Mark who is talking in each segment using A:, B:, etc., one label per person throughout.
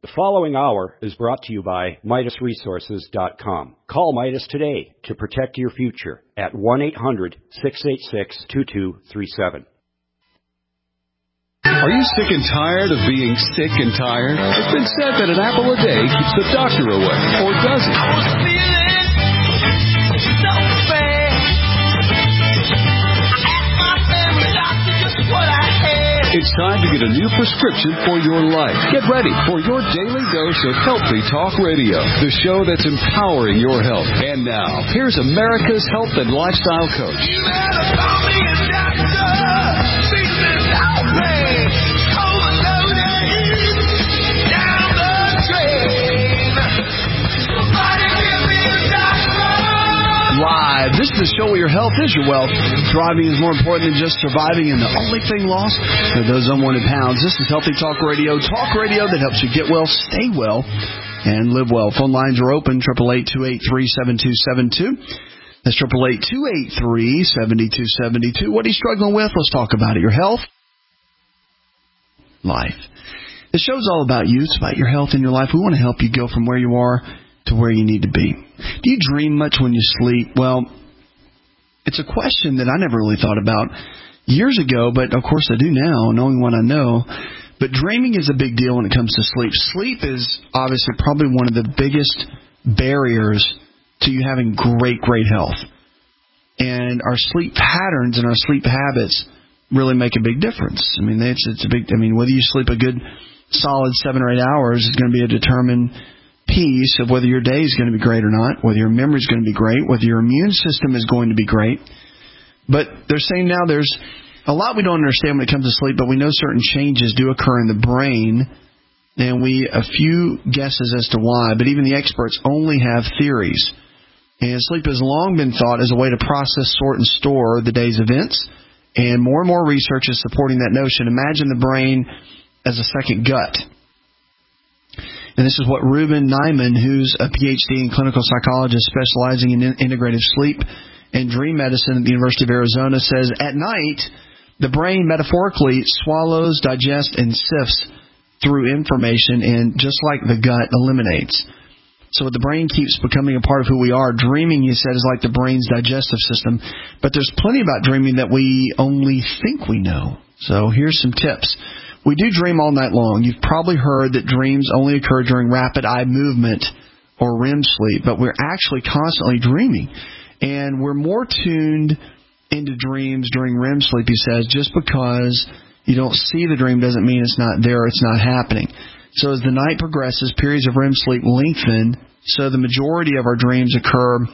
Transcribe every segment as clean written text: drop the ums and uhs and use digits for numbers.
A: The following hour is brought to you by MidasResources.com. Call Midas today to protect your future at 1-800-686-2237.
B: Are you sick and tired of being sick and tired? It's been said that an apple a day keeps the doctor away. Or does it? I was feeling so bad. I asked my family doctor just what I had. It's time to get a new prescription for your life. Get ready for your daily dose of Healthy Talk Radio, the show that's empowering your health. And now, here's America's health and lifestyle coach. You better call me a doctor. Live. This is the show where your health is your wealth. Thriving is more important than just surviving, and the only thing lost are those unwanted pounds. This is Healthy Talk Radio that helps you get well, stay well, and live well. Phone lines are open, 888-283-7272. That's 888-283-7272. What are you struggling with? Let's talk about it. Your health, life. The show's all about you. It's about your health and your life. We want to help you go from where you are to where you need to be. Do you dream much when you sleep? Well, it's a question that I never really thought about years ago, but of course I do now, knowing what I know. But dreaming is a big deal when it comes to sleep. Sleep is obviously probably one of the biggest barriers to you having great health. And our sleep patterns and our sleep habits really make a big difference. I mean, it's a big. I mean, whether you sleep a good solid 7 or 8 hours is going to be a determined piece of whether your day is going to be great or not, whether your memory is going to be great, whether your immune system is going to be great. But they're saying now there's a lot we don't understand when it comes to sleep, but we know certain changes do occur in the brain, and a few guesses as to why, but even the experts only have theories. And sleep has long been thought as a way to process, sort, and store the day's events, and more research is supporting that notion. Imagine the brain as a second gut. And this is what Ruben Nyman, who's a PhD in clinical psychologist specializing in integrative sleep and dream medicine at the University of Arizona, says, at night, the brain metaphorically swallows, digests, and sifts through information, and just like the gut, eliminates. So the brain keeps becoming a part of who we are. Dreaming, he said, is like the brain's digestive system. But there's plenty about dreaming that we only think we know. So here's some tips. We do dream all night long. You've probably heard that dreams only occur during rapid eye movement or REM sleep, but we're actually constantly dreaming. And we're more tuned into dreams during REM sleep, he says. Just because you don't see the dream doesn't mean it's not there, it's not happening. So as the night progresses, periods of REM sleep lengthen, so the majority of our dreams occur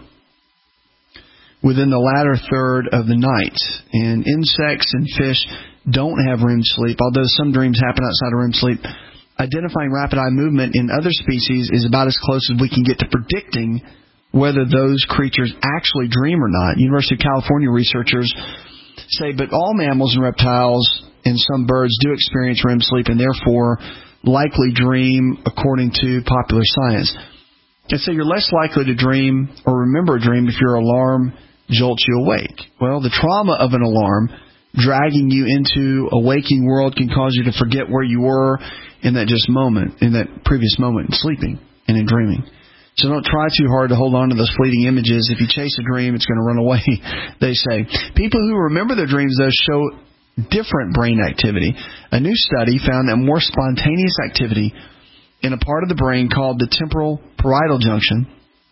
B: within the latter third of the night. And insects and fish don't have REM sleep, although some dreams happen outside of REM sleep. Identifying rapid eye movement in other species is about as close as we can get to predicting whether those creatures actually dream or not. University of California researchers say, but all mammals and reptiles and some birds do experience REM sleep and therefore likely dream according to popular science. And so you're less likely to dream or remember a dream if your alarm jolts you awake. Well, the trauma of an alarm dragging you into a waking world can cause you to forget where you were in that previous moment in sleeping and in dreaming. So don't try too hard to hold on to those fleeting images. If you chase a dream, it's going to run away, they say. People who remember their dreams, though, show different brain activity. A new study found that more spontaneous activity in a part of the brain called the temporal parietal junction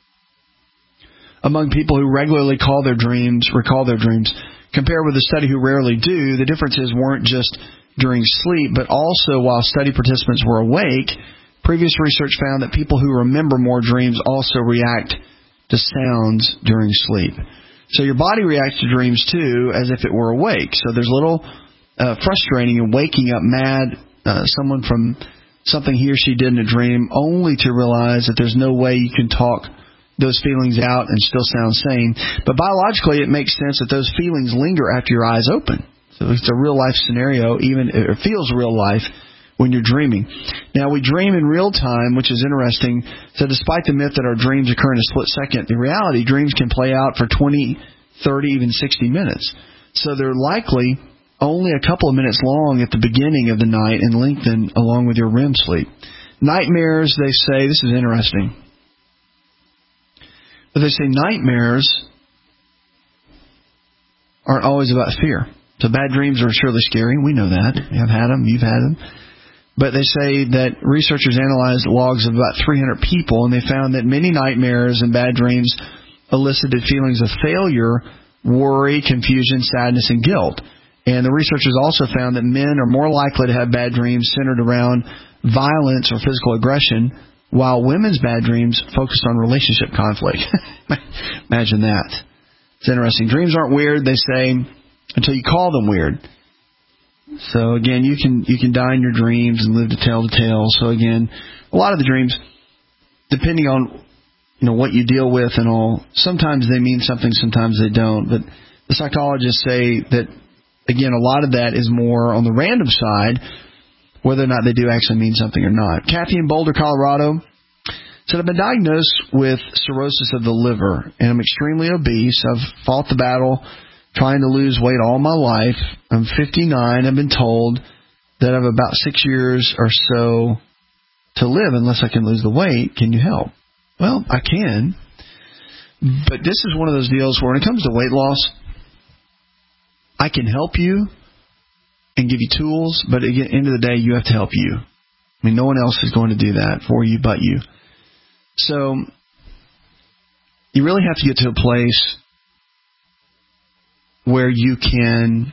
B: among people who regularly recall their dreams, compared with a study who rarely do. The differences weren't just during sleep, but also while study participants were awake. Previous research found that people who remember more dreams also react to sounds during sleep. So your body reacts to dreams, too, as if it were awake. So there's a little frustrating in waking up mad, someone from something he or she did in a dream, only to realize that there's no way you can talk those feelings out and still sound sane. But biologically, it makes sense that those feelings linger after your eyes open. So it's a real-life scenario, even it feels real life when you're dreaming. Now, we dream in real time, which is interesting. So despite the myth that our dreams occur in a split second, in reality, dreams can play out for 20, 30, even 60 minutes. So they're likely only a couple of minutes long at the beginning of the night and lengthen along with your REM sleep. Nightmares, they say, this is interesting, but they say nightmares aren't always about fear. So bad dreams are surely scary. We know that. I've had them. You've had them. But they say that researchers analyzed logs of about 300 people, and they found that many nightmares and bad dreams elicited feelings of failure, worry, confusion, sadness, and guilt. And the researchers also found that men are more likely to have bad dreams centered around violence or physical aggression, while women's bad dreams focused on relationship conflict. Imagine that. It's interesting. Dreams aren't weird, they say, until you call them weird. So again, you can die in your dreams and live to tell the tale. So again, a lot of the dreams, depending on what you deal with and all, sometimes they mean something, sometimes they don't. But the psychologists say that, again, a lot of that is more on the random side, whether or not they do actually mean something or not. Kathy in Boulder, Colorado, said, I've been diagnosed with cirrhosis of the liver, and I'm extremely obese. I've fought the battle trying to lose weight all my life. I'm 59. I've been told that I have about 6 years or so to live unless I can lose the weight. Can you help? Well, I can. But this is one of those deals where when it comes to weight loss, I can help you and give you tools, but at the end of the day, you have to help you. I mean, no one else is going to do that for you but you. So you really have to get to a place where you can,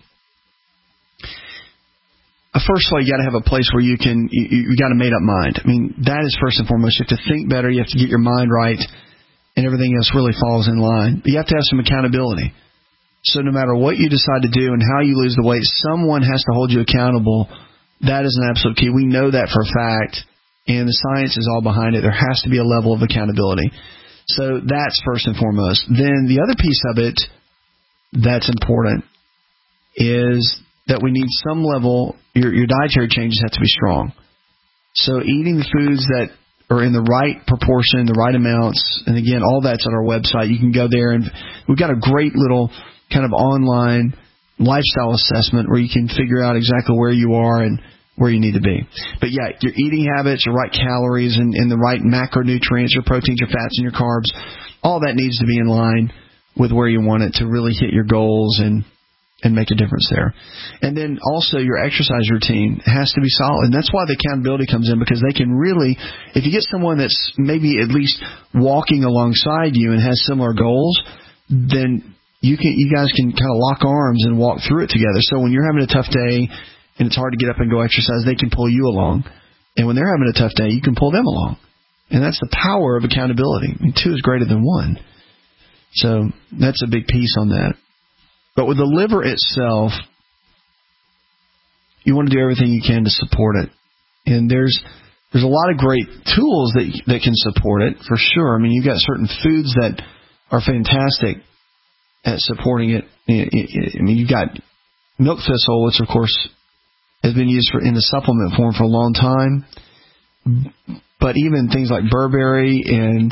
B: first of all, you got to have a place where you got a made-up mind. I mean, that is first and foremost. You have to think better. You have to get your mind right, and everything else really falls in line. But you have to have some accountability. So no matter what you decide to do and how you lose the weight, someone has to hold you accountable. That is an absolute key. We know that for a fact, and the science is all behind it. There has to be a level of accountability. So that's first and foremost. Then the other piece of it that's important is that we need some level, your dietary changes have to be strong. So eating the foods that are in the right proportion, the right amounts, and again, all that's on our website. You can go there, and we've got a great little kind of online lifestyle assessment where you can figure out exactly where you are and where you need to be. But yeah, your eating habits, your right calories, and the right macronutrients, your proteins, your fats, and your carbs, all that needs to be in line with where you want it to really hit your goals and make a difference there. And then also your exercise routine has to be solid. And that's why the accountability comes in, because they can really, if you get someone that's maybe at least walking alongside you and has similar goals, then you guys can kind of lock arms and walk through it together. So when you're having a tough day and it's hard to get up and go exercise, they can pull you along. And when they're having a tough day, you can pull them along. And that's the power of accountability. I mean, 2 is greater than 1. So that's a big piece on that. But with the liver itself, you want to do everything you can to support it. And there's a lot of great tools that can support it, for sure. I mean, you've got certain foods that are fantastic at supporting it. I mean, you've got milk thistle, which, of course, has been used in the supplement form for a long time. But even things like berberry and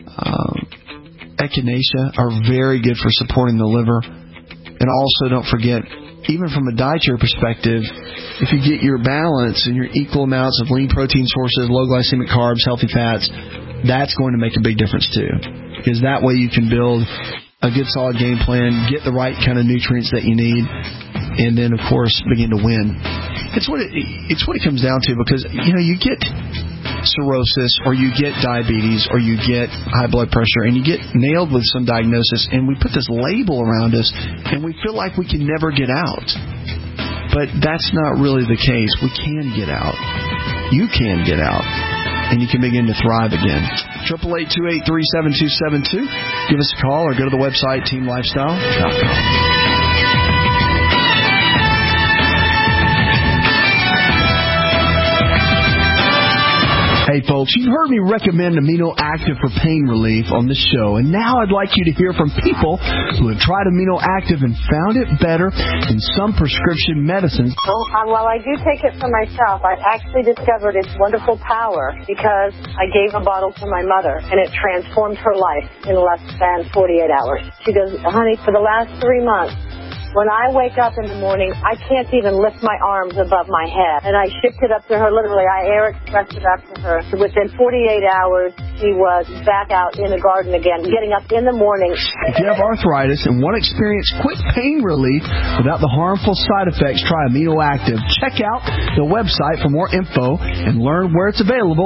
B: echinacea are very good for supporting the liver. And also, don't forget, even from a dietary perspective, if you get your balance and your equal amounts of lean protein sources, low glycemic carbs, healthy fats, that's going to make a big difference too. Because that way you can build a good solid game plan, get the right kind of nutrients that you need, and then, of course, begin to win. It's what it comes down to, because, you get cirrhosis, or you get diabetes, or you get high blood pressure, and you get nailed with some diagnosis, and we put this label around us, and we feel like we can never get out. But that's not really the case. We can get out. You can get out, and you can begin to thrive again. 888-283-7272. Give us a call or go to the website, teamlifestyle.com. Hey folks, you've heard me recommend Amino Active for pain relief on this show, and now I'd like you to hear from people who have tried Amino Active and found it better than some prescription medicines.
C: While I do take it for myself, I actually discovered its wonderful power because I gave a bottle to my mother, and it transformed her life in less than 48 hours. She goes, honey, for the last 3 months, When I wake up in the morning, I can't even lift my arms above my head. And I shipped it up to her, literally. I air expressed it up to her. Within 48 hours, she was back out in the garden again, getting up in the morning.
B: If you have arthritis and want to experience quick pain relief without the harmful side effects, try Amino Active. Check out the website for more info and learn where it's available,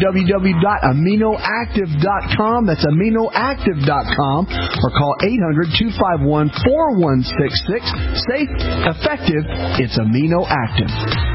B: www.aminoactive.com. That's aminoactive.com, or call 800-251-4166. Safe, effective, it's Amino Active.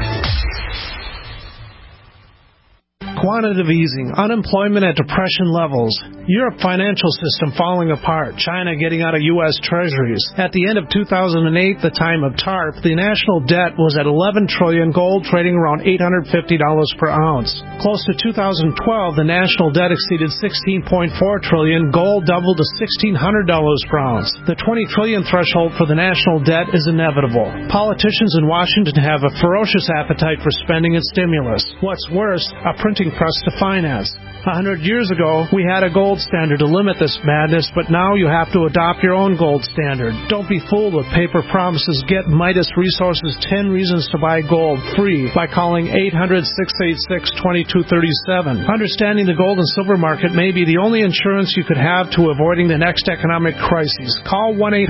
D: Quantitative easing, unemployment at depression levels, Europe financial system falling apart, China getting out of U.S. treasuries. At the end of 2008, the time of TARP, the national debt was at $11 trillion, gold trading around $850 per ounce. Close to 2012, the national debt exceeded $16.4 trillion, gold doubled to $1,600 per ounce. The $20 trillion threshold for the national debt is inevitable. Politicians in Washington have a ferocious appetite for spending and stimulus. What's worse, a printing press to finance. 100 years ago, we had a gold standard to limit this madness, but now you have to adopt your own gold standard. Don't be fooled with paper promises. Get Midas Resources 10 Reasons to Buy Gold free by calling 800-686-2237. Understanding the gold and silver market may be the only insurance you could have to avoiding the next economic crisis. Call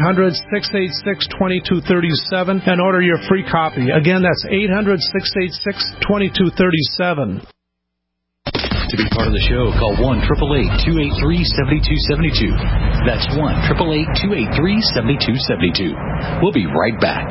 D: 1-800-686-2237 and order your free copy. Again, that's 800-686-2237.
E: To be part of the show, call 1-888-283-7272. That's 1-888-283-7272. We'll be right back.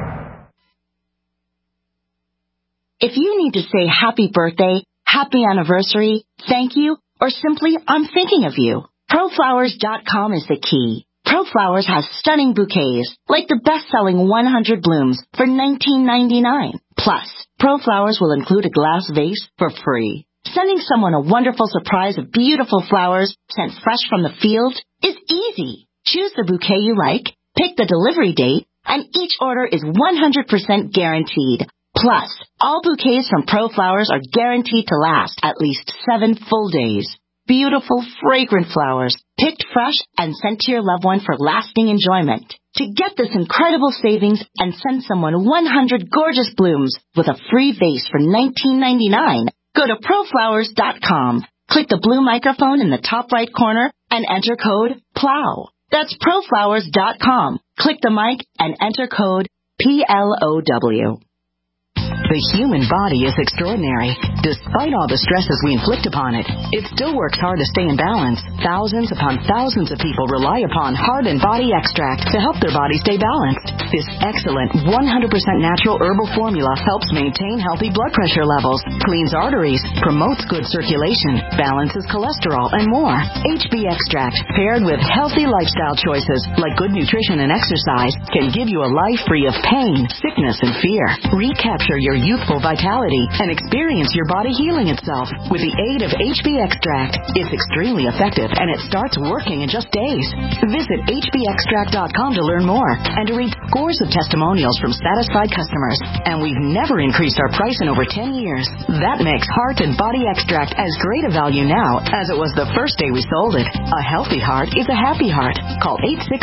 F: If you need to say happy birthday, happy anniversary, thank you, or simply I'm thinking of you, ProFlowers.com is the key. ProFlowers has stunning bouquets, like the best-selling 100 blooms for $19.99. Plus, ProFlowers will include a glass vase for free. Sending someone a wonderful surprise of beautiful flowers sent fresh from the field is easy. Choose the bouquet you like, pick the delivery date, and each order is 100% guaranteed. Plus, all bouquets from ProFlowers are guaranteed to last at least 7 full days. Beautiful, fragrant flowers, picked fresh and sent to your loved one for lasting enjoyment. To get this incredible savings and send someone 100 gorgeous blooms with a free vase for $19.99, go to ProFlowers.com. Click the blue microphone in the top right corner and enter code PLOW. That's ProFlowers.com. Click the mic and enter code PLOW.
G: The human body is extraordinary. Despite all the stresses we inflict upon it, it still works hard to stay in balance. Thousands upon thousands of people rely upon Heart and Body Extract to help their body stay balanced. This excellent 100% natural herbal formula helps maintain healthy blood pressure levels, cleans arteries, promotes good circulation, balances cholesterol, and more. HB Extract, paired with healthy lifestyle choices like good nutrition and exercise, can give you a life free of pain, sickness, and fear. Recapture your youthful vitality and experience your body healing itself with the aid of HB Extract. It's extremely effective and it starts working in just days. Visit hbextract.com to learn more and to read scores of testimonials from satisfied customers. And we've never increased our price in over 10 years. That makes Heart and Body Extract as great a value now as it was the first day we sold it. A healthy heart is a happy heart. Call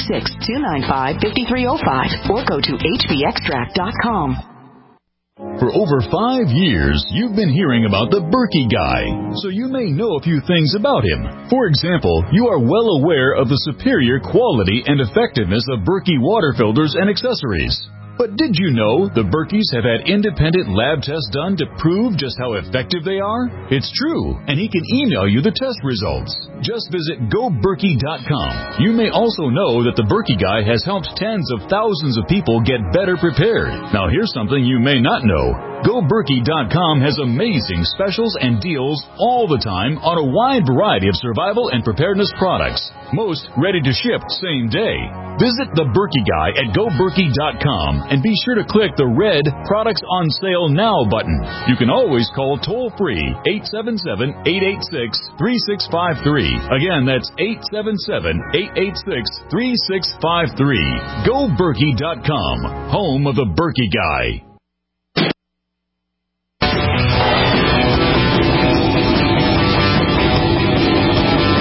G: 866-295-5305 or go to hbextract.com.
H: For over 5 years, you've been hearing about the Berkey Guy, so you may know a few things about him. For example, you are well aware of the superior quality and effectiveness of Berkey water filters and accessories. But did you know the Berkeys have had independent lab tests done to prove just how effective they are? It's true, and he can email you the test results. Just visit GoBerkey.com. You may also know that the Berkey Guy has helped tens of thousands of people get better prepared. Now here's something you may not know. GoBerkey.com has amazing specials and deals all the time on a wide variety of survival and preparedness products. Most ready to ship same day. Visit the Berkey Guy at GoBerkey.com and be sure to click the red Products on Sale Now button. You can always call toll-free 877-886-3653. Again, that's 877-886-3653. GoBerkey.com, home of the Berkey Guy.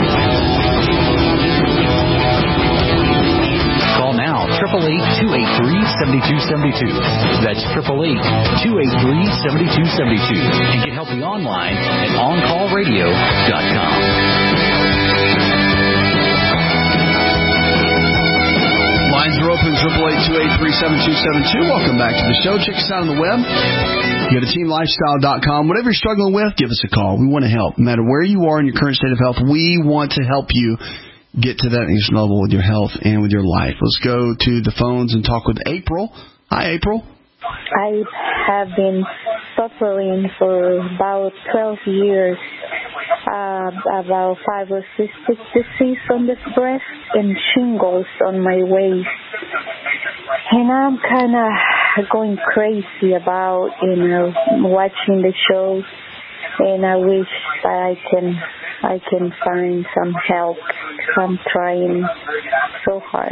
E: Call now, 888-283-7272. That's 888-283-7272. And get help online at OnCallRadio.com.
B: Lines are open, 888-283-7272. Welcome back to the show. Check us out on the web. Go to teamlifestyle.com. Whatever you're struggling with, give us a call. We want to help. No matter where you are in your current state of health, we want to help you get to that next level with your health and with your life. Let's go to the phones and talk with April. Hi, April.
I: I have been suffering for about 12 years. About fibrocystic disease on the breast and shingles on my waist. And I'm kind of going crazy about, watching the shows. And I wish that I can find some help. I'm trying so hard.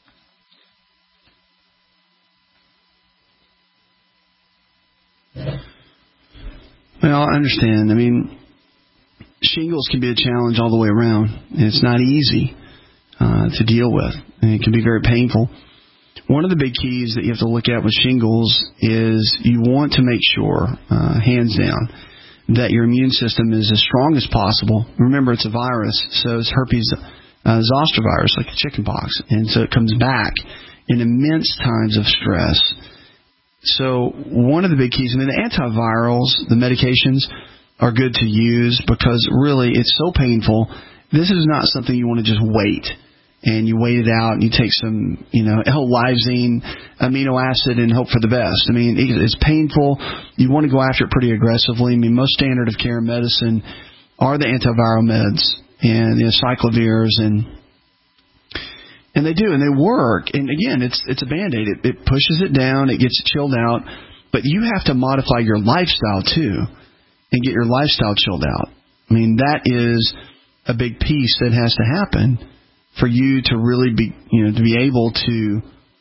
B: Well, I understand. I mean, shingles can be a challenge all the way around, and it's not easy to deal with, and it can be very painful. One of the big keys that you have to look at with shingles is you want to make sure, hands down, that your immune system is as strong as possible. Remember, it's a virus, so it's herpes zoster virus, like the chicken pox, and so it comes back in immense times of stress. So one of the big keys, the antivirals, the medications, are good to use because really it's so painful. This is not something you want to just wait and you wait it out and you take some, L-lysine amino acid and hope for the best. It's painful. You want to go after it pretty aggressively. Most standard of care medicine are the antiviral meds and the cyclovirs and they do, and they work. And again, it's a Band-Aid. It pushes it down, it gets it chilled out, but you have to modify your lifestyle too. And get your lifestyle chilled out. That is a big piece that has to happen for you to really be, to be able to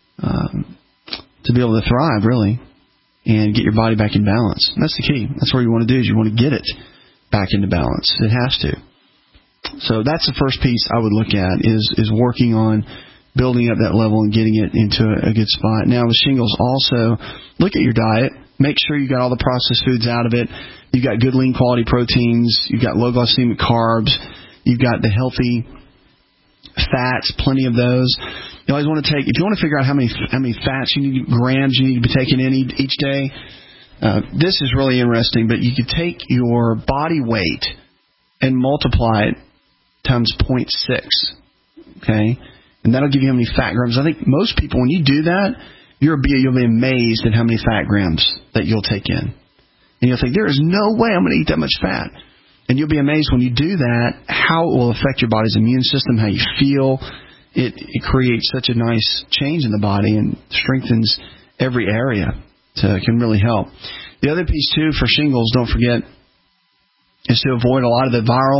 B: thrive, really, and get your body back in balance. And that's the key. That's what you want to do. Is you want to get it back into balance. It has to. So that's the first piece I would look at is working on building up that level and getting it into a good spot. Now with shingles, also look at your diet. Make sure you got all the processed foods out of it. You've got good lean quality proteins. You've got low glycemic carbs. You've got the healthy fats, plenty of those. You always want to take, if you want to figure out how many fats you need, grams you need to be taking in each day, this is really interesting, but you could take your body weight and multiply it times 0.6, okay? And that'll give you how many fat grams. I think most people, when you do that, you'll be amazed at how many fat grams that you'll take in. And you'll think, there is no way I'm going to eat that much fat. And you'll be amazed when you do that, how it will affect your body's immune system, how you feel. It creates such a nice change in the body and strengthens every area. So it can really help. The other piece, too, for shingles, don't forget, is to avoid a lot of the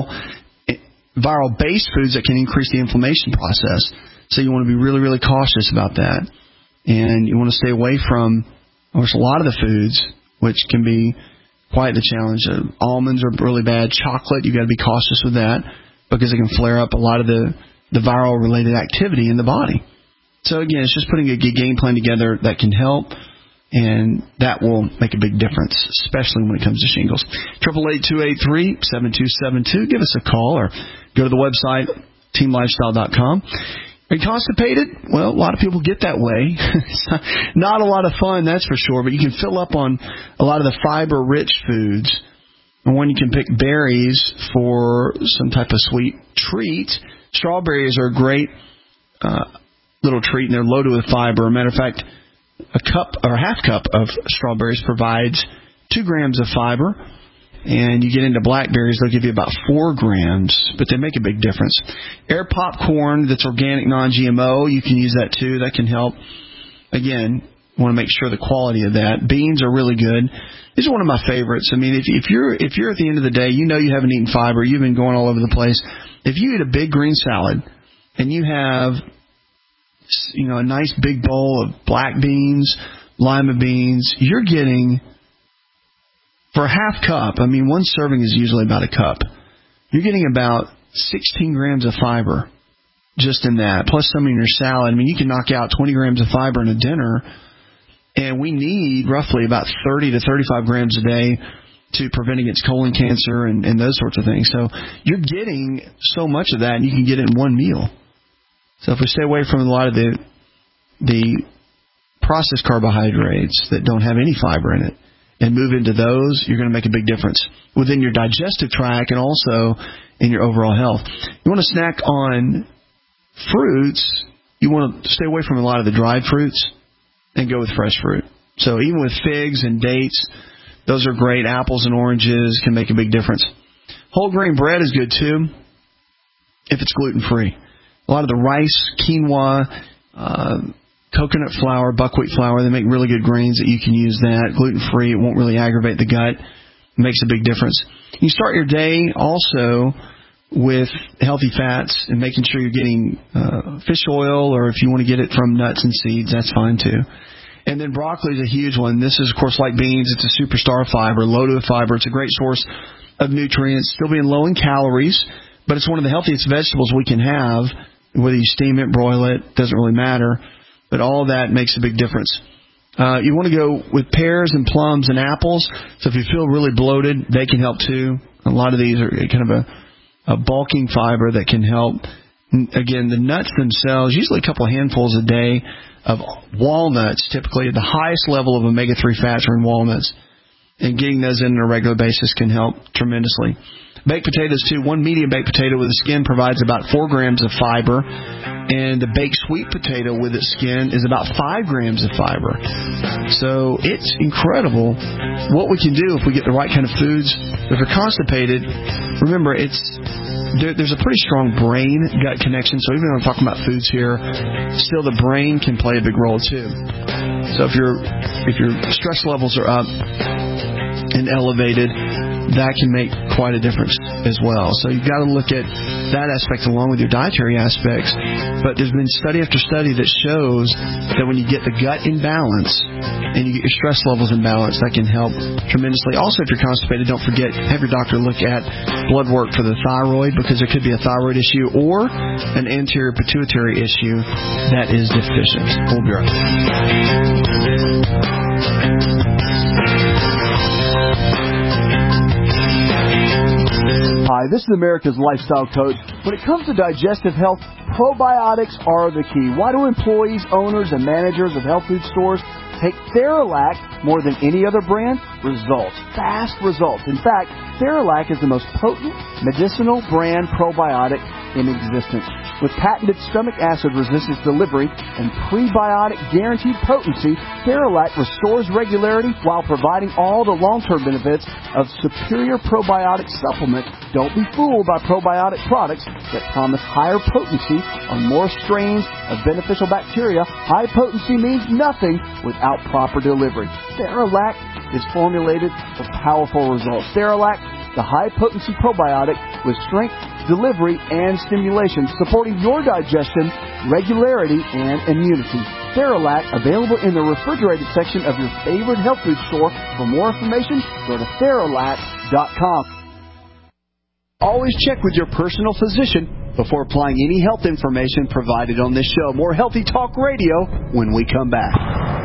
B: viral-based foods that can increase the inflammation process. So you want to be really, really cautious about that. And you want to stay away from, of course, a lot of the foods, which can be quite the challenge. Almonds are really bad. Chocolate, you've got to be cautious with that because it can flare up a lot of the viral-related activity in the body. So, again, it's just putting a good game plan together that can help, and that will make a big difference, especially when it comes to shingles. 888-283-7272. Give us a call or go to the website, teamlifestyle.com. Are you constipated? Well, a lot of people get that way. It's not a lot of fun, that's for sure, but you can fill up on a lot of the fiber-rich foods. And when you can pick berries for some type of sweet treat, strawberries are a great little treat, and they're loaded with fiber. As a matter of fact, a cup or a half cup of strawberries provides 2 grams of fiber. And you get into blackberries, they'll give you about 4 grams, but they make a big difference. Air popcorn that's organic, non-GMO, you can use that too. That can help. Again, want to make sure the quality of that. Beans are really good. These are one of my favorites. If you're at the end of the day, you haven't eaten fiber, you've been going all over the place. If you eat a big green salad and you have, a nice big bowl of black beans, lima beans, you're getting, for a half cup, one serving is usually about a cup. You're getting about 16 grams of fiber just in that, plus some in your salad. You can knock out 20 grams of fiber in a dinner And we need roughly about 30 to 35 grams a day to prevent against colon cancer and those sorts of things. So you're getting so much of that, and you can get it in one meal. So if we stay away from a lot of the processed carbohydrates that don't have any fiber in it and move into those, you're going to make a big difference within your digestive tract and also in your overall health. You want to snack on fruits. You want to stay away from a lot of the dried fruits and go with fresh fruit. So even with figs and dates, those are great. Apples and oranges can make a big difference. Whole grain bread is good too if it's gluten-free. A lot of the rice, quinoa, coconut flour, buckwheat flour, they make really good grains that you can use that. Gluten-free, it won't really aggravate the gut. It makes a big difference. You start your day also with healthy fats and making sure you're getting fish oil, or if you want to get it from nuts and seeds, that's fine too. And then broccoli is a huge one. This is, of course, like beans. It's a superstar fiber, loaded with fiber. It's a great source of nutrients, still being low in calories, but it's one of the healthiest vegetables we can have. Whether you steam it, broil it, doesn't really matter. But all of that makes a big difference. You want to go with pears and plums and apples. So if you feel really bloated, they can help too. A lot of these are kind of a bulking fiber that can help. Again, the nuts themselves, usually a couple of handfuls a day of walnuts, typically the highest level of omega-3 fats are in walnuts. And getting those in on a regular basis can help tremendously. Baked potatoes, too. One medium baked potato with the skin provides about 4 grams of fiber. And the baked sweet potato with its skin is about 5 grams of fiber. So it's incredible what we can do if we get the right kind of foods. If you're constipated, remember, there's a pretty strong brain-gut connection. So even though I'm talking about foods here, still the brain can play a big role, too. So if your stress levels are up and elevated, that can make quite a difference as well. So you've got to look at that aspect along with your dietary aspects. But there's been study after study that shows that when you get the gut in balance and you get your stress levels in balance, that can help tremendously. Also, if you're constipated, don't forget, have your doctor look at blood work for the thyroid, because there could be a thyroid issue or an anterior pituitary issue that is deficient. We'll be right back.
J: Hi, this is America's Lifestyle Coach. When it comes to digestive health, probiotics are the key. Why do employees, owners, and managers of health food stores take Theralac more than any other brand? Results. Fast results. In fact, Theralac is the most potent medicinal brand probiotic in existence. With patented stomach acid resistance delivery and prebiotic guaranteed potency, Theralac restores regularity while providing all the long-term benefits of superior probiotic supplement. Don't be fooled by probiotic products that promise higher potency on more strains of beneficial bacteria. High potency means nothing without proper delivery. Theralac is formulated for powerful results. Theralac, the high-potency probiotic with strength, delivery, and stimulation, supporting your digestion, regularity, and immunity. Theralac, available in the refrigerated section of your favorite health food store. For more information, go to Theralac.com. Always check with your personal physician before applying any health information provided on this show. More Healthy Talk Radio when we come back.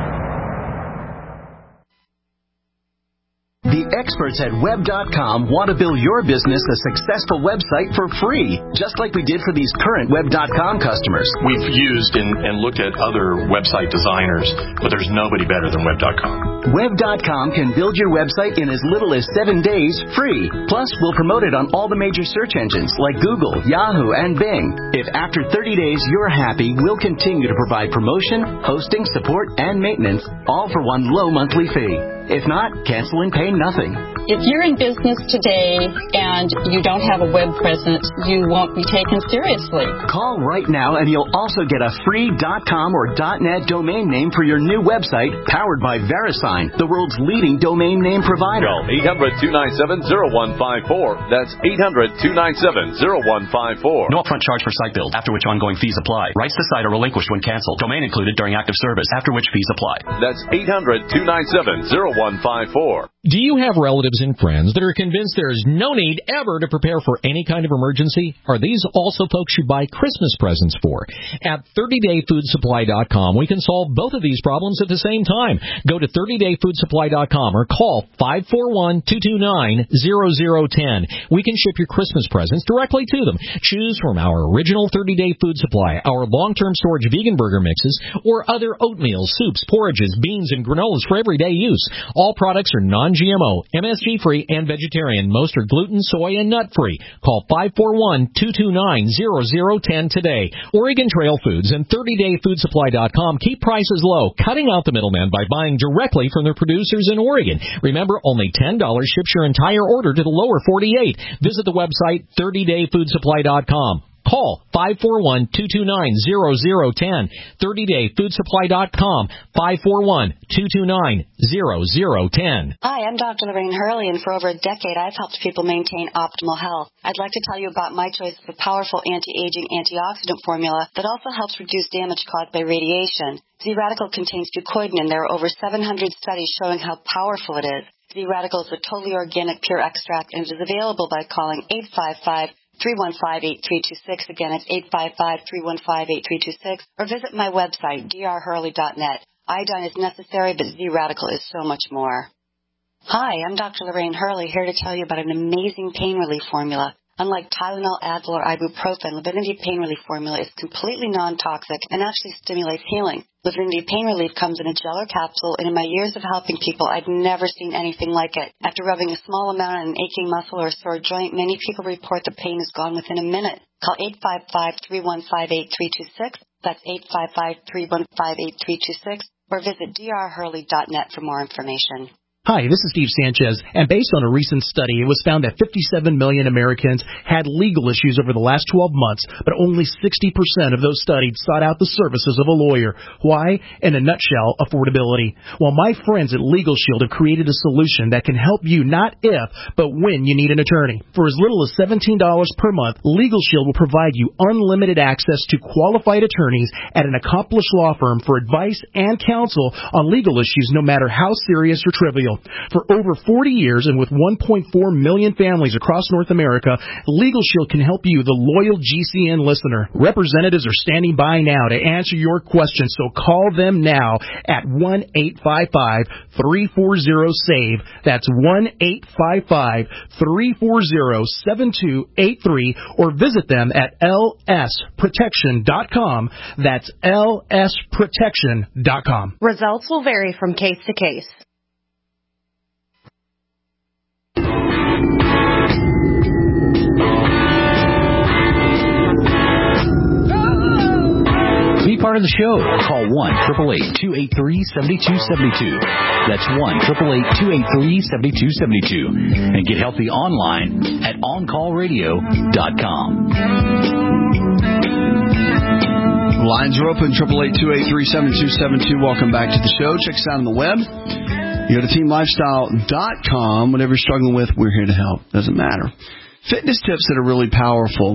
K: The experts at Web.com want to build your business a successful website for free, just like we did for these current Web.com customers.
L: We've used and looked at other website designers, but there's nobody better than Web.com.
K: Web.com can build your website in as little as 7 days free. Plus, we'll promote it on all the major search engines like Google, Yahoo, and Bing. If after 30 days you're happy, we'll continue to provide promotion, hosting, support, and maintenance, all for one low monthly fee. If not, cancel and pay nothing.
M: If you're in business today and you don't have a web presence, you won't be taken seriously.
K: Call right now and you'll also get a free .com or .net domain name for your new website, powered by VeriSign, the world's leading domain name provider.
N: Call 800-297-0154. That's 800-297-0154.
E: No upfront charge for site build, after which ongoing fees apply. Rights to site are relinquished when canceled. Domain included during active service, after which fees apply.
N: That's 800-297-0154. Do you have relatives and friends that are convinced there is no need ever to prepare for any kind of emergency? Are these also folks you buy Christmas presents for? At 30dayfoodsupply.com, we can solve both of these problems at the same time. Go to 30dayfoodsupply.com or call 541-229-0010. We can ship your Christmas presents directly to them. Choose from our original 30-day food supply, our long-term storage vegan burger mixes, or other oatmeal, soups, porridges, beans, and granolas for everyday use. All products are non-GMO, MSG-free, and vegetarian. Most are gluten, soy, and nut-free. Call 541-229-0010 today. Oregon Trail Foods and 30dayfoodsupply.com keep prices low, cutting out the middleman by buying directly from their producers in Oregon. Remember, only $10 ships your entire order to the lower 48. Visit the website 30dayfoodsupply.com. Call 541-229-0010. 30dayfoodsupply.com. 541-229-0010.
O: Hi, I'm Dr. Lorraine Hurley, and for over a decade I've helped people maintain optimal health. I'd like to tell you about my choice of a powerful anti-aging antioxidant formula that also helps reduce damage caused by radiation. Z-Radical contains fucoidan, and there are over 700 studies showing how powerful it is. Z-Radical is a totally organic, pure extract, and it is available by calling 855-315-8326. Again, it's 855-315-8326. Or visit my website, drhurley.net. Iodine is necessary, but Z-Radical is so much more. Hi, I'm Dr. Lorraine Hurley, here to tell you about an amazing pain relief formula. Unlike Tylenol, Advil, or ibuprofen, Livinity Pain Relief Formula is completely non-toxic and actually stimulates healing. Livinity Pain Relief comes in a gel or capsule, and in my years of helping people, I've never seen anything like it. After rubbing a small amount on an aching muscle or a sore joint, many people report the pain is gone within a minute. Call 855-315-8326. That's 855-315-8326. Or visit drhurley.net for more information.
P: Hi, this is Steve Sanchez, and based on a recent study, it was found that 57 million Americans had legal issues over the last 12 months, but only 60% of those studied sought out the services of a lawyer. Why? In a nutshell, affordability. Well, my friends at Legal Shield have created a solution that can help you not if, but when you need an attorney. For as little as $17 per month, Legal Shield will provide you unlimited access to qualified attorneys at an accomplished law firm for advice and counsel on legal issues, no matter how serious or trivial. For over 40 years and with 1.4 million families across North America, Legal Shield can help you, the loyal GCN listener. Representatives are standing by now to answer your questions, so call them now at 1-855-340-SAVE. That's 1-855-340-7283, or visit them at lsprotection.com. That's lsprotection.com.
Q: Results will vary from case to case.
R: Be part of the show. Call 1-888-283-7272. That's 1-888-283-7272. And get healthy online at OnCallRadio.com.
B: Lines are open, 888-283-7272. Welcome back to the show. Check us out on the web. You go to teamlifestyle.com. Whatever you're struggling with, we're here to help. Doesn't matter. Fitness tips that are really powerful.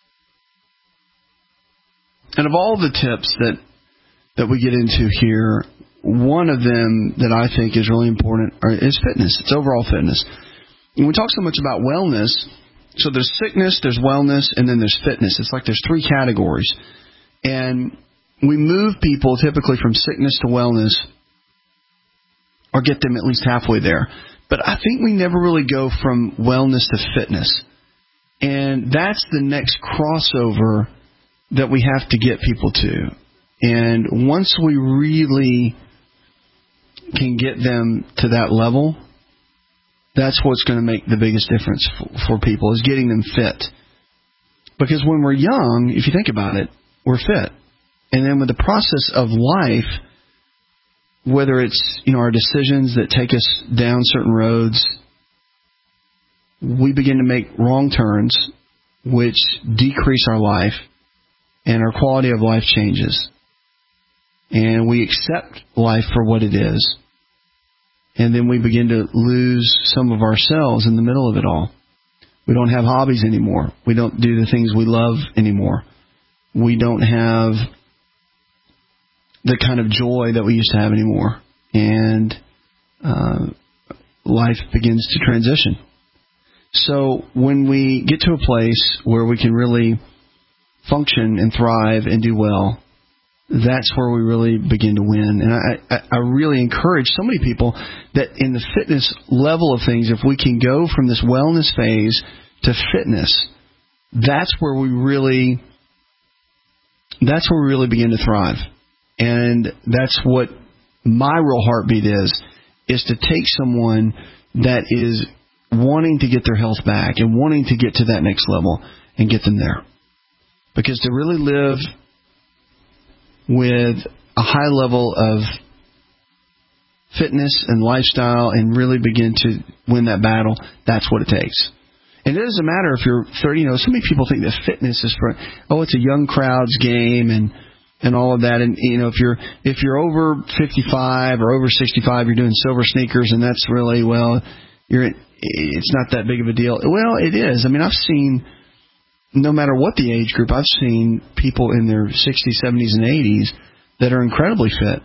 B: And of all the tips that we get into here, one of them that I think is really important is fitness. It's overall fitness. And we talk so much about wellness. So there's sickness, there's wellness, and then there's fitness. It's like there's three categories. And we move people typically from sickness to wellness, or get them at least halfway there. But I think we never really go from wellness to fitness. And that's the next crossover that we have to get people to. And once we really can get them to that level, that's what's going to make the biggest difference for people, is getting them fit. Because when we're young, if you think about it, we're fit. And then with the process of life, whether it's our decisions that take us down certain roads, we begin to make wrong turns, which decrease our life, and our quality of life changes. And we accept life for what it is. And then we begin to lose some of ourselves in the middle of it all. We don't have hobbies anymore. We don't do the things we love anymore. We don't have the kind of joy that we used to have anymore. And life begins to transition. So when we get to a place where we can really function and thrive and do well, that's where we really begin to win. And I really encourage so many people that in the fitness level of things, if we can go from this wellness phase to fitness, that's where we really begin to thrive. And that's what my real heartbeat is to take someone that is wanting to get their health back and wanting to get to that next level and get them there. Because to really live with a high level of fitness and lifestyle and really begin to win that battle, that's what it takes. And it doesn't matter if you're 30. So many people think that fitness is for, it's a young crowd's game and all of that. And, if you're over 55 or over 65, you're doing silver sneakers, and that's really, it's not that big of a deal. Well, it is. I mean, I've seen, no matter what the age group, I've seen people in their 60s, 70s, and 80s that are incredibly fit.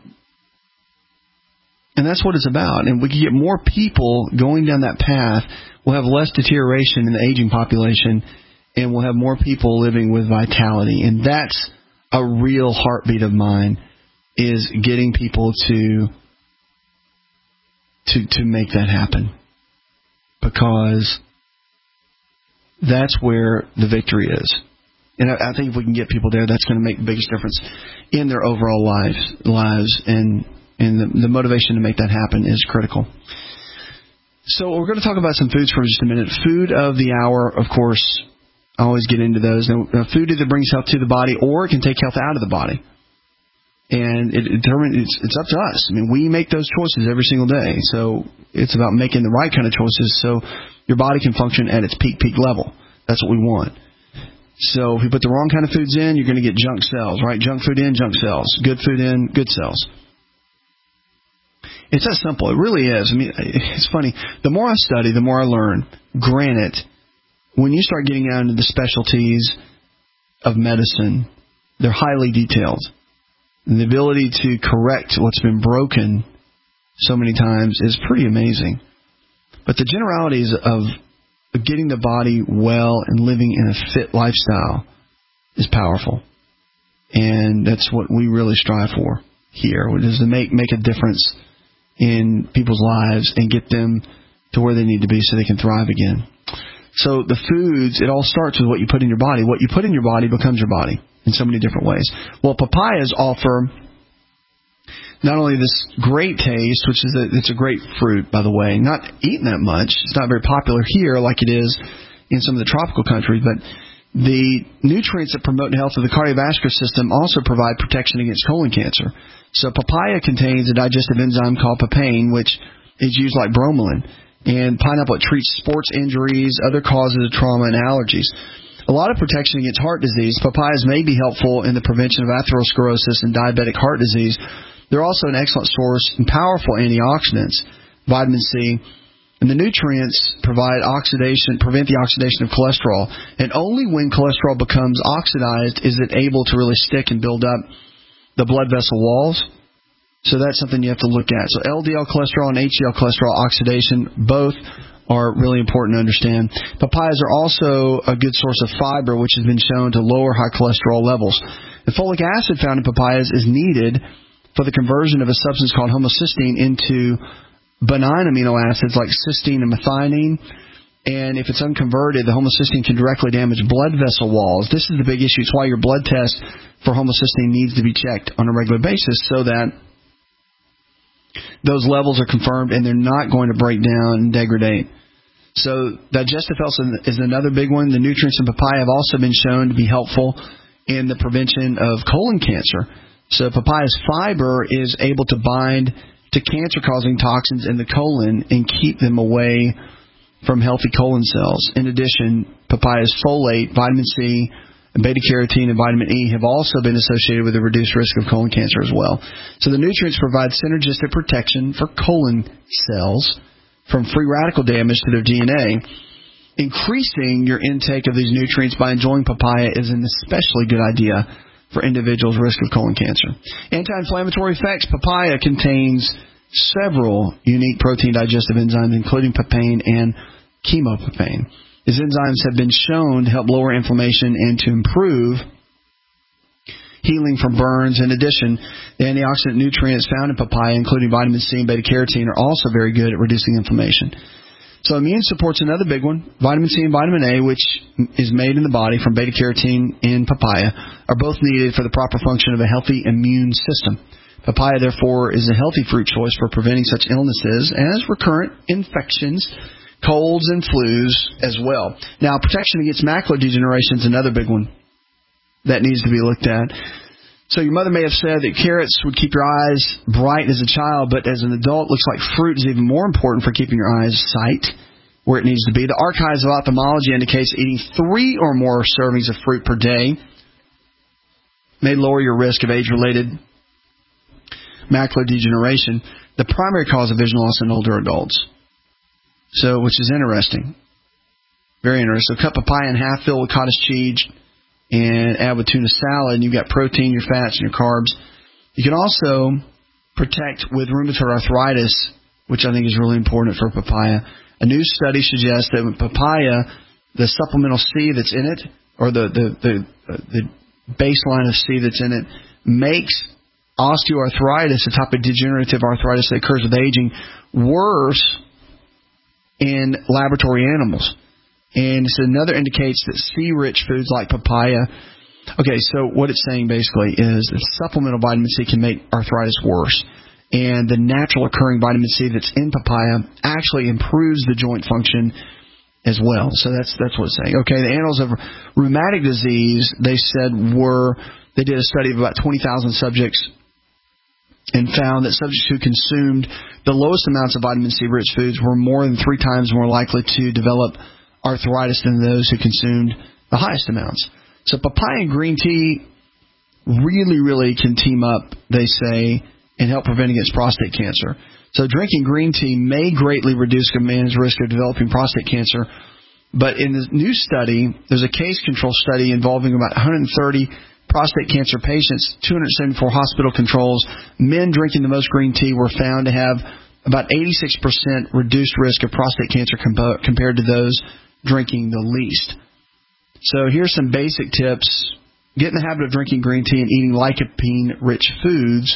B: And that's what it's about. And we can get more people going down that path. We'll have less deterioration in the aging population, and we'll have more people living with vitality. And that's a real heartbeat of mine, is getting people to make that happen. Because that's where the victory is. And I think if we can get people there, that's going to make the biggest difference in their overall lives. And the motivation to make that happen is critical. So we're going to talk about some foods for just a minute. Food of the hour, of course, I always get into those. Now, food either brings health to the body or it can take health out of the body. And it's up to us. I mean, we make those choices every single day. So it's about making the right kind of choices so your body can function at its peak level. That's what we want. So if you put the wrong kind of foods in, you're going to get junk cells, right? Junk food in, junk cells. Good food in, good cells. It's that simple. It really is. I mean, it's funny. The more I study, the more I learn. Granted, when you start getting out into the specialties of medicine, they're highly detailed. And the ability to correct what's been broken so many times is pretty amazing. But the generalities of getting the body well and living in a fit lifestyle is powerful. And that's what we really strive for here, which is to make a difference in people's lives and get them to where they need to be so they can thrive again. So the foods, it all starts with what you put in your body. What you put in your body becomes your body in so many different ways. Well, papayas offer not only this great taste, which is it's a great fruit, by the way, not eaten that much. It's not very popular here like it is in some of the tropical countries, but the nutrients that promote the health of the cardiovascular system also provide protection against colon cancer. So papaya contains a digestive enzyme called papain, which is used like bromelain. And pineapple treats sports injuries, other causes of trauma, and allergies. A lot of protection against heart disease. Papayas may be helpful in the prevention of atherosclerosis and diabetic heart disease. They're also an excellent source and powerful antioxidants, vitamin C, and the nutrients prevent the oxidation of cholesterol. And only when cholesterol becomes oxidized is it able to really stick and build up the blood vessel walls. So that's something you have to look at. So LDL cholesterol and HDL cholesterol oxidation, both are really important to understand. Papayas are also a good source of fiber, which has been shown to lower high cholesterol levels. The folic acid found in papayas is needed for the conversion of a substance called homocysteine into benign amino acids like cysteine and methionine. And if it's unconverted, the homocysteine can directly damage blood vessel walls. This is the big issue. It's why your blood test for homocysteine needs to be checked on a regular basis so that those levels are confirmed and they're not going to break down and degrade. So digestive health is another big one. The nutrients in papaya have also been shown to be helpful in the prevention of colon cancer. So papaya's fiber is able to bind to cancer-causing toxins in the colon and keep them away from healthy colon cells. In addition, papaya's folate, vitamin C, and beta-carotene and vitamin E have also been associated with a reduced risk of colon cancer as well. So the nutrients provide synergistic protection for colon cells from free radical damage to their DNA. Increasing your intake of these nutrients by enjoying papaya is an especially good idea for individuals at risk of colon cancer. Anti-inflammatory effects. Papaya contains several unique protein digestive enzymes, including papain and chemopapain. These enzymes have been shown to help lower inflammation and to improve healing from burns. In addition, the antioxidant nutrients found in papaya, including vitamin C and beta-carotene, are also very good at reducing inflammation. So immune support's another big one. Vitamin C and vitamin A, which is made in the body from beta-carotene in papaya, are both needed for the proper function of a healthy immune system. Papaya, therefore, is a healthy fruit choice for preventing such illnesses as recurrent infections, colds, and flus as well. Now, protection against macular degeneration is another big one that needs to be looked at. So your mother may have said that carrots would keep your eyes bright as a child, but as an adult, looks like fruit is even more important for keeping your eyes sight where it needs to be. The Archives of Ophthalmology indicates eating 3 or more servings of fruit per day may lower your risk of age-related macular degeneration, the primary cause of vision loss in older adults. So, which is interesting. Very interesting. So cut papaya in half, fill with cottage cheese, and add with tuna salad, and you've got protein, your fats, and your carbs. You can also protect with rheumatoid arthritis, which I think is really important for papaya. A new study suggests that with papaya, the supplemental C that's in it, or the baseline of C that's in it, makes osteoarthritis, a type of degenerative arthritis that occurs with aging, worse in laboratory animals. And so another indicates that C-rich foods like papaya. Okay, so what it's saying basically is that supplemental vitamin C can make arthritis worse. And the natural occurring vitamin C that's in papaya actually improves the joint function as well. So that's what it's saying. Okay, the Annals of Rheumatic Disease, they said they did a study of about 20,000 subjects and found that subjects who consumed the lowest amounts of vitamin C-rich foods were more than 3 times more likely to develop arthritis than those who consumed the highest amounts. So papaya and green tea really, really can team up, they say, and help prevent against prostate cancer. So drinking green tea may greatly reduce a man's risk of developing prostate cancer. But in the new study, there's a case control study involving about 130 prostate cancer patients, 274 hospital controls. Men drinking the most green tea were found to have about 86% reduced risk of prostate cancer compared to those drinking the least. So here's some basic tips. Get in the habit of drinking green tea and eating lycopene-rich foods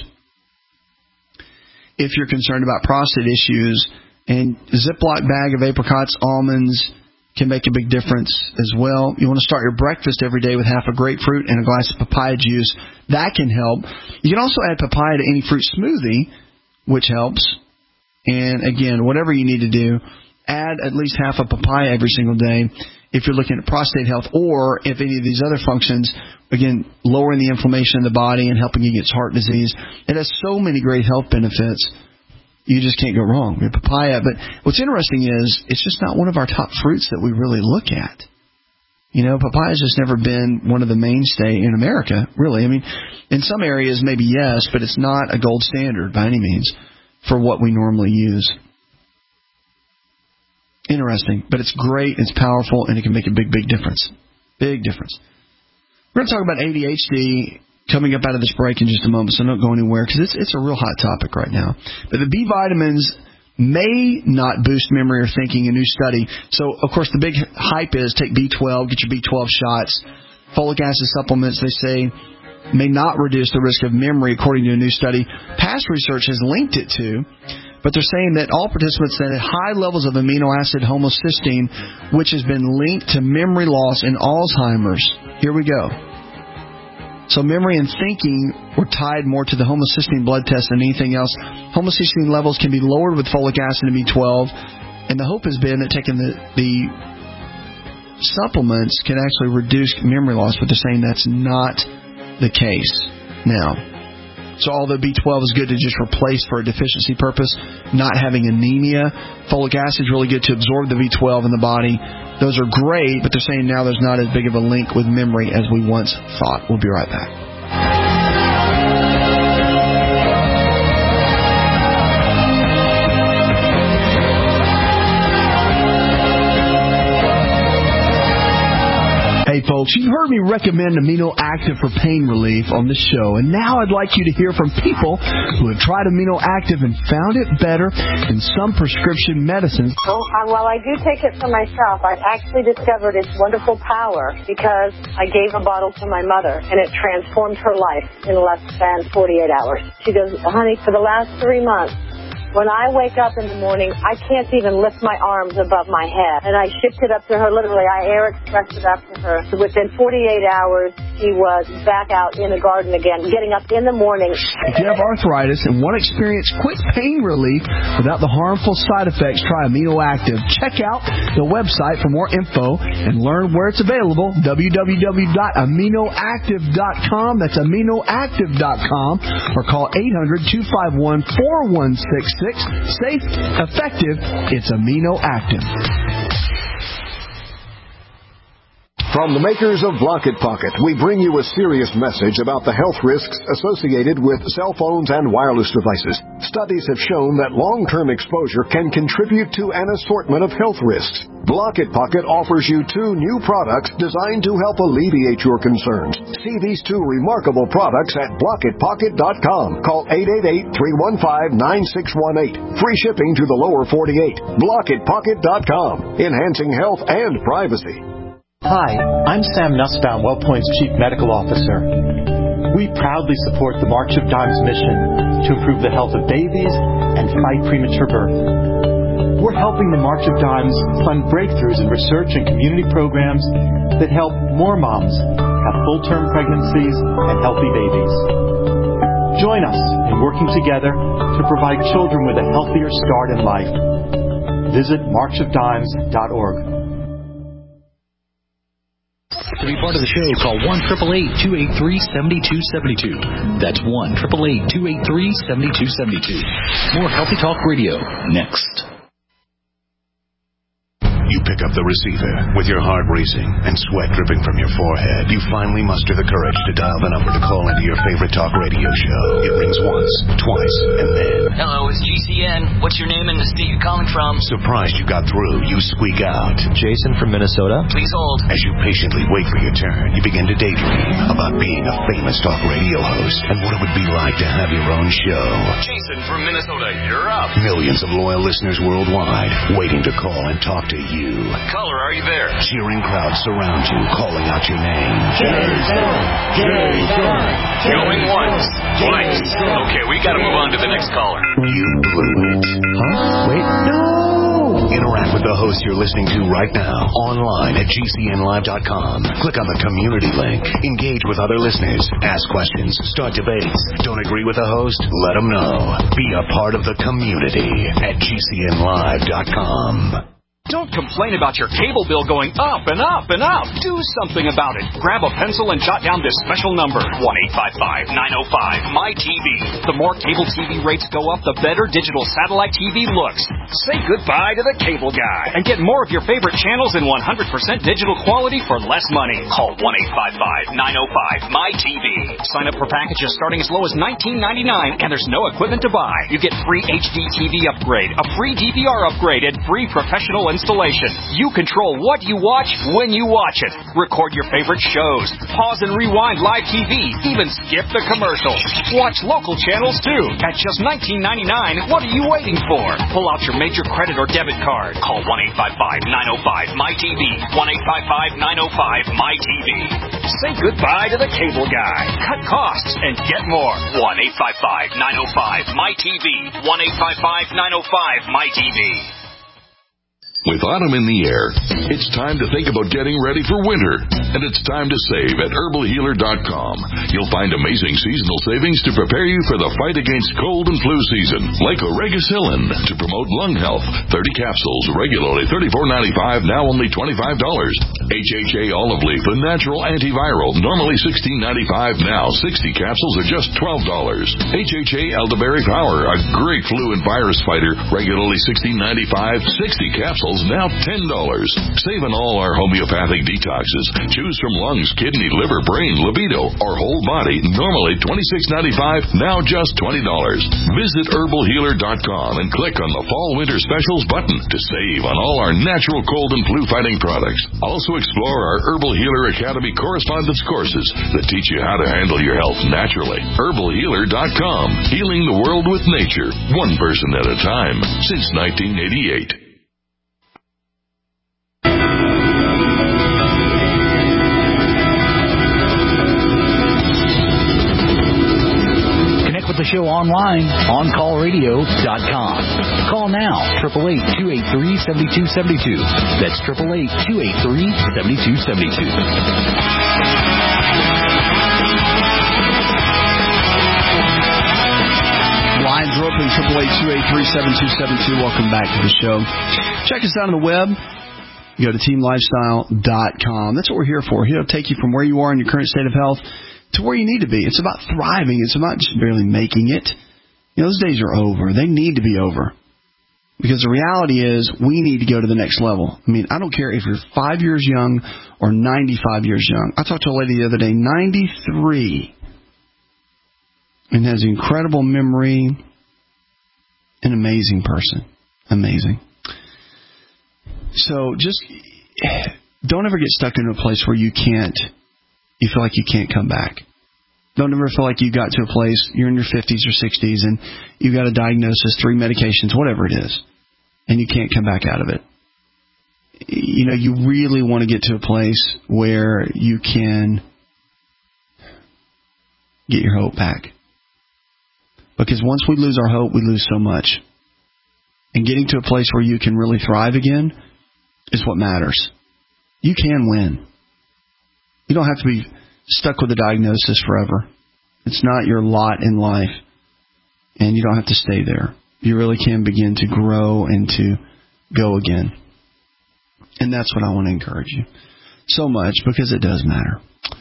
B: if you're concerned about prostate issues. And a Ziploc bag of apricots, almonds can make a big difference as well. You want to start your breakfast every day with half a grapefruit and a glass of papaya juice. That can help. You can also add papaya to any fruit smoothie, which helps. And again, whatever you need to do, add at least half a papaya every single day if you're looking at prostate health, or if any of these other functions, again, lowering the inflammation in the body and helping against heart disease. It has so many great health benefits. You just can't go wrong with papaya. But what's interesting is it's just not one of our top fruits that we really look at. You know, papaya's just never been one of the mainstay in America, really. I mean, in some areas maybe yes, but it's not a gold standard by any means for what we normally use. Interesting, but it's great, it's powerful, and it can make a big, big difference. Big difference. We're going to talk about ADHD coming up out of this break in just a moment, so don't go anywhere, because it's a real hot topic right now. But the B vitamins may not boost memory or thinking, a new study. So, of course, the big hype is take B12, get your B12 shots. Folic acid supplements, they say, may not reduce the risk of memory, according to a new study. Past research has linked it to, but they're saying that all participants that had high levels of amino acid homocysteine, which has been linked to memory loss in Alzheimer's. Here we go. So memory and thinking were tied more to the homocysteine blood test than anything else. Homocysteine levels can be lowered with folic acid and B12, and the hope has been that taking the supplements can actually reduce memory loss, but they're saying that's not the case now. So although B12 is good to just replace for a deficiency purpose, not having anemia, folic acid is really good to absorb the B12 in the body. Those are great, but they're saying now there's not as big of a link with memory as we once thought. We'll be right back. Hey folks, you've heard me recommend Amino Active for pain relief on this show, and now I'd like you to hear from people who have tried Amino Active and found it better than some prescription medicines.
C: Well, I do take it for myself. I've actually discovered its wonderful power because I gave a bottle to my mother, and it transformed her life in less than 48 hours. She goes, honey, for the last 3 months, when I wake up in the morning, I can't even lift my arms above my head. And I shipped it up to her, literally. I air expressed it up to her. So within 48 hours, she was back out in the garden again, getting up in the morning.
B: If you have arthritis and want to experience quick pain relief without the harmful side effects, try Amino Active. Check out the website for more info and learn where it's available, www.aminoactive.com. That's aminoactive.com, or call 800-251-4166. Safe, effective, it's Amino Active.
S: From the makers of Blocket Pocket, we bring you a serious message about the health risks associated with cell phones and wireless devices. Studies have shown that long-term exposure can contribute to an assortment of health risks. Blocket Pocket offers you 2 new products designed to help alleviate your concerns. See these 2 remarkable products at BlocketPocket.com. Call 888-315-9618. Free shipping to the lower 48. BlocketPocket.com. Enhancing health and privacy.
T: Hi, I'm Sam Nussbaum, WellPoint's Chief Medical Officer. We proudly support the March of Dimes mission to improve the health of babies and fight premature birth. We're helping the March of Dimes fund breakthroughs in research and community programs that help more moms have full-term pregnancies and healthy babies. Join us in working together to provide children with a healthier start in life. Visit marchofdimes.org.
R: To be part of the show, call 1-888-283-7272. That's 1-888-283-7272. More Healthy Talk Radio next.
U: You pick up the receiver with your heart racing and sweat dripping from your forehead. You finally muster the courage to dial the number to call into your favorite talk radio show. It rings once, twice, and then...
V: Hello, it's GCN. What's your name and the state you're calling from?
U: Surprised you got through, you squeak out.
V: Jason from Minnesota. Please hold.
U: As you patiently wait for your turn, you begin to daydream about being a famous talk radio host and what it would be like to have your own show.
V: Jason from Minnesota, you're up.
U: Millions of loyal listeners worldwide waiting to call and talk to you.
V: Caller, are you there?
U: Cheering crowds surround you, calling out your name.
V: Jason! Jason! Going once, twice. Okay, we gotta move on to the next caller.
U: You blew it.
B: Huh? Wait, no!
U: Interact with the host you're listening to right now, online at GCNlive.com. Click on the community link. Engage with other listeners. Ask questions. Start debates. Don't agree with the host? Let them know. Be a part of the community at GCNlive.com.
W: Don't complain about your cable bill going up and up and up. Do something about it. Grab a pencil and jot down this special number, 1-855-905-MY-TV. The more cable TV rates go up, the better digital satellite TV looks. Say goodbye to the cable guy and get more of your favorite channels in 100% digital quality for less money. Call 1-855-905-MY-TV. Sign up for packages starting as low as $19.99, and there's no equipment to buy. You get free HD TV upgrade, a free DVR upgrade, and free professional installation. You control what you watch when you watch it. Record your favorite shows. Pause and rewind live TV. Even skip the commercials. Watch local channels too. At just $19.99, what are you waiting for? Pull out your major credit or debit card. Call 1-855-905-MY-TV. 1-855-905-MY-TV. Say goodbye to the cable guy. Cut costs and get more. 1-855-905-MY-TV. 1-855-905-MY-TV.
X: With autumn in the air, it's time to think about getting ready for winter. And it's time to save at HerbalHealer.com. You'll find amazing seasonal savings to prepare you for the fight against cold and flu season. Like Oregacillin to promote lung health. 30 capsules, regularly $34.95, now only $25. HHA Olive Leaf, a natural antiviral, normally $16.95, now 60 capsules are just $12. HHA Elderberry Power, a great flu and virus fighter, regularly $16.95, 60 capsules specials now $10. Save on all our homeopathic detoxes. Choose from lungs, kidney, liver, brain, libido, or whole body. Normally $26.95, now just $20. Visit herbalhealer.com and click on the Fall-Winter Specials button to save on all our natural cold and flu-fighting products. Also explore our Herbal Healer Academy correspondence courses that teach you how to handle your health naturally. herbalhealer.com. Healing the world with nature, one person at a time, since 1988.
R: Connect with the show online, OnCallRadio.com. Call now, 888-283-7272. That's 888-283-7272.
B: Lines are open, 888-283-7272. Welcome back to the show. Check us out on the web. You go to teamlifestyle.com. That's what we're here for. Here to take you from where you are in your current state of health to where you need to be. It's about thriving. It's about just barely making it. Those days are over. They need to be over. Because the reality is we need to go to the next level. I mean, I don't care if you're 5 years young or 95 years young. I talked to a lady the other day, 93, and has incredible memory. An amazing person. Amazing. So just don't ever get stuck into a place where you feel like you can't come back. Don't ever feel like you got to a place, you're in your 50s or 60s, and you've got a diagnosis, 3 medications, whatever it is, and you can't come back out of it. You really want to get to a place where you can get your hope back. Because once we lose our hope, we lose so much. And getting to a place where you can really thrive again is what matters. You can win. You don't have to be stuck with a diagnosis forever. It's not your lot in life. And you don't have to stay there. You really can begin to grow and to go again. And that's what I want to encourage you so much, because it does matter.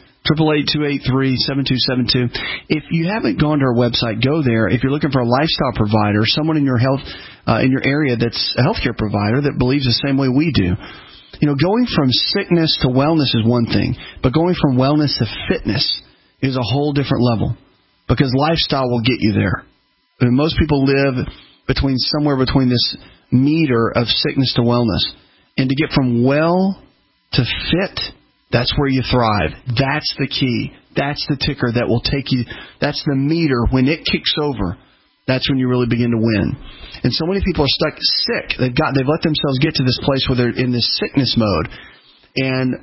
B: 888-283-7272. If you haven't gone to our website, go there. If you're looking for a lifestyle provider, someone in your in your area that's a healthcare provider that believes the same way we do. Going from sickness to wellness is one thing, but going from wellness to fitness is a whole different level, because lifestyle will get you there. I mean, most people live somewhere between this meter of sickness to wellness, and to get from well to fit, that's where you thrive. That's the key. That's the ticker that will take you. That's the meter. When it kicks over, that's when you really begin to win. And so many people are stuck sick. They've let themselves get to this place where they're in this sickness mode. And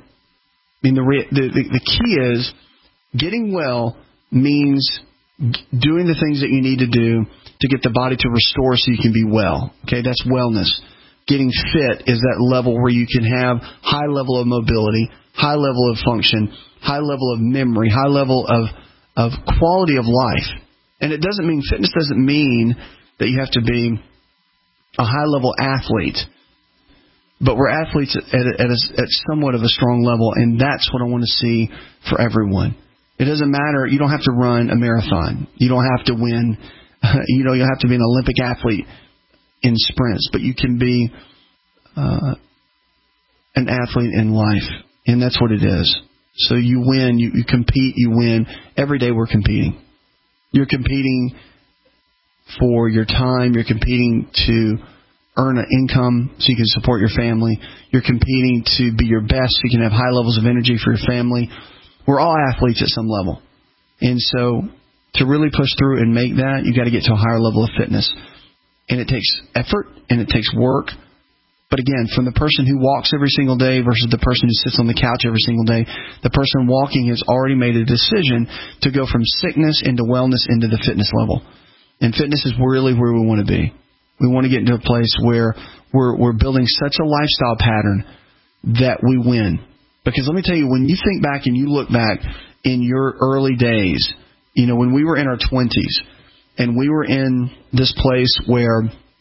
B: the key is getting well means doing the things that you need to do to get the body to restore so you can be well. Okay, that's wellness. Getting fit is that level where you can have high level of mobility, high level of function, high level of memory, high level of quality of life. And fitness doesn't mean that you have to be a high level athlete. But we're athletes at somewhat of a strong level, and that's what I want to see for everyone. It doesn't matter. You don't have to run a marathon. You don't have to win. You don't have to be an Olympic athlete in sprints, but you can be an athlete in life, and that's what it is. So you win, you compete, you win. Every day we're competing. You're competing for your time. You're competing to earn an income so you can support your family. You're competing to be your best so you can have high levels of energy for your family. We're all athletes at some level. And so to really push through and make that, you got to get to a higher level of fitness. And it takes effort and it takes work. But again, from the person who walks every single day versus the person who sits on the couch every single day, the person walking has already made a decision to go from sickness into wellness into the fitness level. And fitness is really where we want to be. We want to get into a place where we're building such a lifestyle pattern that we win. Because let me tell you, when you think back and you look back in your early days, when we were in our 20s and we were in this place where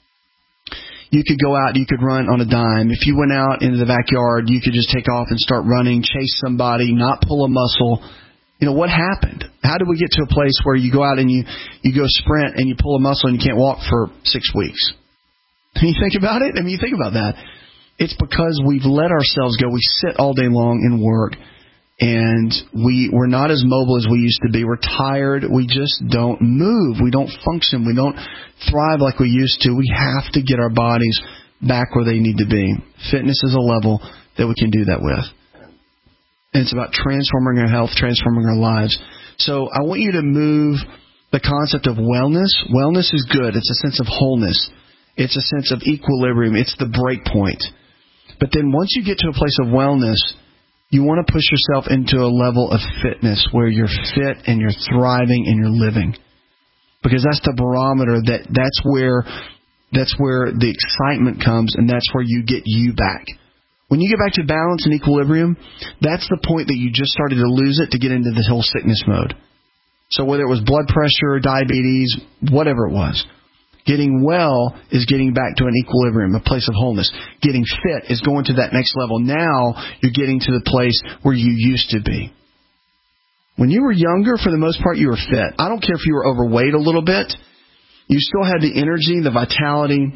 B: you could go out, you could run on a dime. If you went out into the backyard, you could just take off and start running, chase somebody, not pull a muscle. What happened? How did we get to a place where you go out and you go sprint and you pull a muscle and you can't walk for 6 weeks? You think about it? You think about that. It's because we've let ourselves go. We sit all day long and work, and we're not as mobile as we used to be. We're tired. We just don't move. We don't function. We don't thrive like we used to. We have to get our bodies back where they need to be. Fitness is a level that we can do that with. And it's about transforming our health, transforming our lives. So I want you to move the concept of wellness. Wellness is good. It's a sense of wholeness. It's a sense of equilibrium. It's the break point. But then once you get to a place of wellness, you want to push yourself into a level of fitness where you're fit and you're thriving and you're living. Because that's the barometer. That's where the excitement comes, and that's where you get you back. When you get back to balance and equilibrium, that's the point that you just started to lose it to get into the whole sickness mode. So whether it was blood pressure, diabetes, whatever it was, getting well is getting back to an equilibrium, a place of wholeness. Getting fit is going to that next level. Now you're getting to the place where you used to be. When you were younger, for the most part, you were fit. I don't care if you were overweight a little bit. You still had the energy, the vitality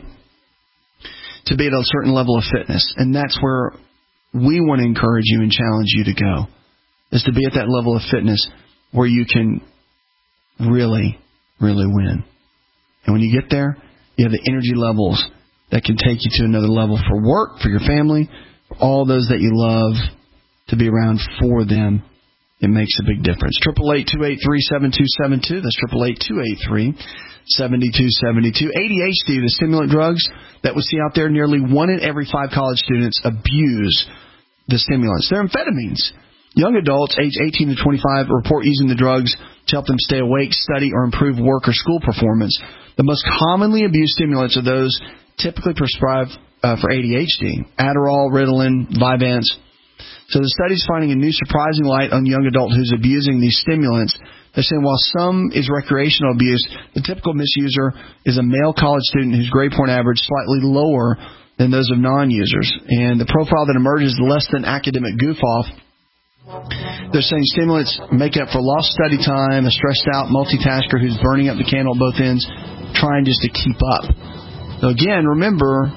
B: to be at a certain level of fitness. And that's where we want to encourage you and challenge you to go, is to be at that level of fitness where you can really, really win. And when you get there, you have the energy levels that can take you to another level for work, for your family, for all those that you love, to be around for them. It makes a big difference. 888-283-7272. That's 888-283-7272. ADHD, the stimulant drugs that we see out there, nearly 1 in every 5 college students abuse the stimulants. They're amphetamines. Young adults aged 18 to 25 report using the drugs to help them stay awake, study, or improve work or school performance. The most commonly abused stimulants are those typically prescribed for ADHD: Adderall, Ritalin, Vyvanse. So the study's finding a new surprising light on young adult who's abusing these stimulants. They're saying while some is recreational abuse, the typical misuser is a male college student whose grade point average is slightly lower than those of non-users. And the profile that emerges is less than academic goof-off. They're saying stimulants make up for lost study time, a stressed-out multitasker who's burning up the candle at both ends, trying just to keep up. So again, remember,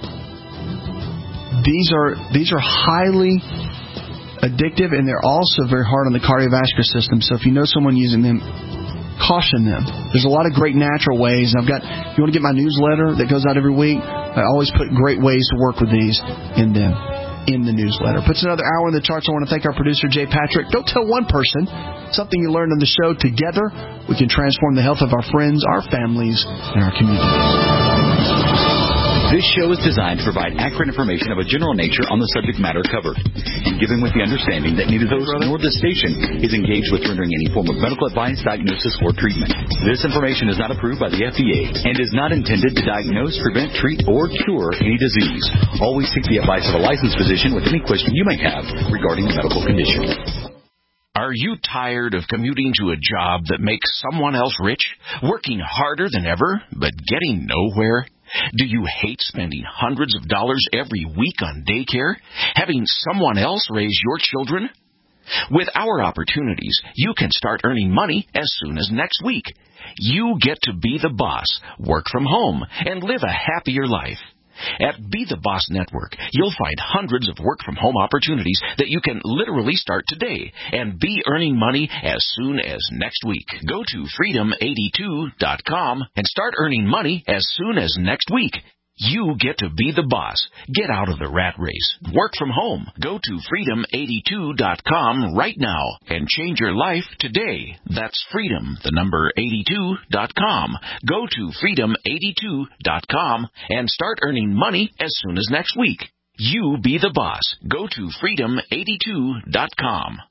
B: these are highly addictive, and they're also very hard on the cardiovascular system. So if you know someone using them, caution them. There's a lot of great natural ways. If you want to get my newsletter that goes out every week, I always put great ways to work with these in them. In the newsletter. Puts another hour in the charts. I want to thank our producer, Jay Patrick. Don't tell one person something you learned on the show. Together, we can transform the health of our friends, our families, and our community.
R: This show is designed to provide accurate information of a general nature on the subject matter covered, and given with the understanding that neither the host nor the station is engaged with rendering any form of medical advice, diagnosis, or treatment. This information is not approved by the FDA and is not intended to diagnose, prevent, treat, or cure any disease. Always seek the advice of a licensed physician with any question you may have regarding a medical condition.
A: Are you tired of commuting to a job that makes someone else rich, working harder than ever, but getting nowhere? Do you hate spending hundreds of dollars every week on daycare, having someone else raise your children? With our opportunities, you can start earning money as soon as next week. You get to be the boss, work from home, and live a happier life. At Be the Boss Network, you'll find hundreds of work-from-home opportunities that you can literally start today and be earning money as soon as next week. Go to freedom82.com and start earning money as soon as next week. You get to be the boss. Get out of the rat race. Work from home. Go to freedom82.com right now and change your life today. That's freedom, the number 82.com. Go to freedom82.com and start earning money as soon as next week. You be the boss. Go to freedom82.com.